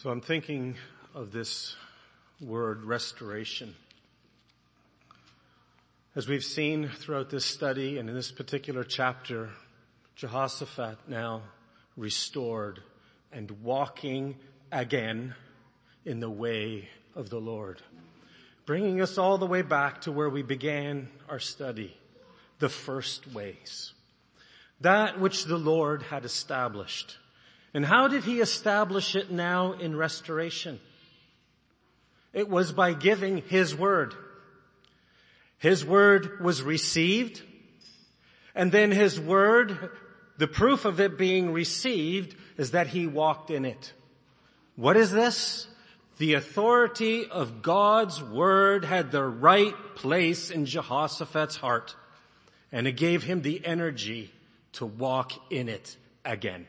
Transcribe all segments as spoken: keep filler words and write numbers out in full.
So I'm thinking of this word restoration. As we've seen throughout this study and in this particular chapter, Jehoshaphat now restored and walking again in the way of the Lord, bringing us all the way back to where we began our study, the first ways, that which the Lord had established. And how did he establish it now in restoration? It was by giving his word. His word was received, and then his word, the proof of it being received is that he walked in it. What is this? The authority of God's word had the right place in Jehoshaphat's heart, and it gave him the energy to walk in it again.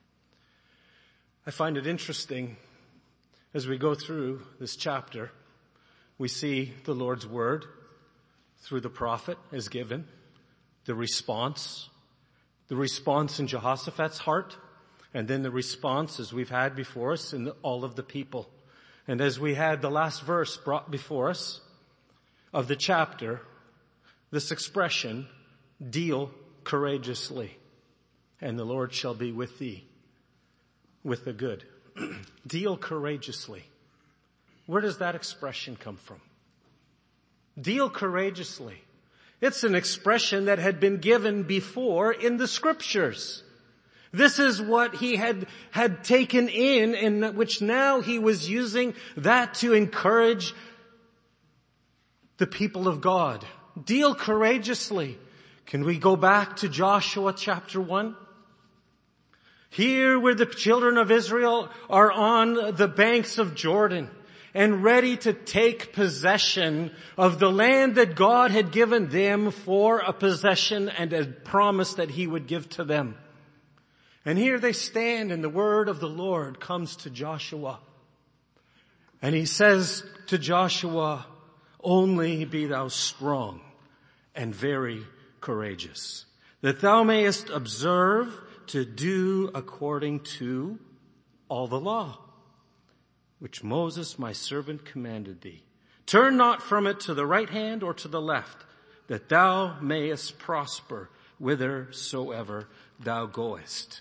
I find it interesting as we go through this chapter, we see the Lord's word through the prophet is given, the response, the response in Jehoshaphat's heart, and then the response as we've had before us in all of the people. And as we had the last verse brought before us of the chapter, this expression, deal courageously, and the Lord shall be with thee, with the good. Deal courageously. Where does that expression come from? Deal courageously. It's an expression that had been given before in the scriptures. This is what he had, had taken in, and which now he was using that to encourage the people of God. Deal courageously. Can we go back to Joshua chapter one? Here where the children of Israel are on the banks of Jordan and ready to take possession of the land that God had given them for a possession and a promise that he would give to them. And here they stand and the word of the Lord comes to Joshua. And he says to Joshua, only be thou strong and very courageous, that thou mayest observe to do according to all the law, which Moses my servant commanded thee. Turn not from it to the right hand or to the left, that thou mayest prosper whithersoever thou goest.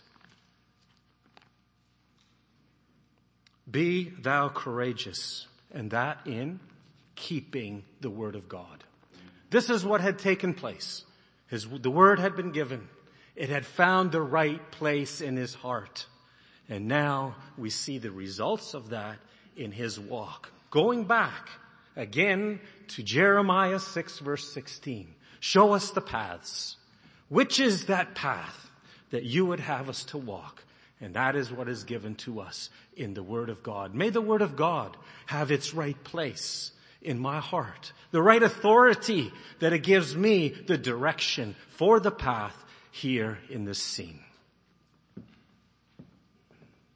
Be thou courageous, and that in keeping the word of God. This is what had taken place. His, the word had been given. It had found the right place in his heart. And now we see the results of that in his walk. Going back again to Jeremiah six verse sixteen. Show us the paths. Which is that path that you would have us to walk? And that is what is given to us in the word of God. May the word of God have its right place in my heart. The right authority that it gives me the direction for the path here in this scene.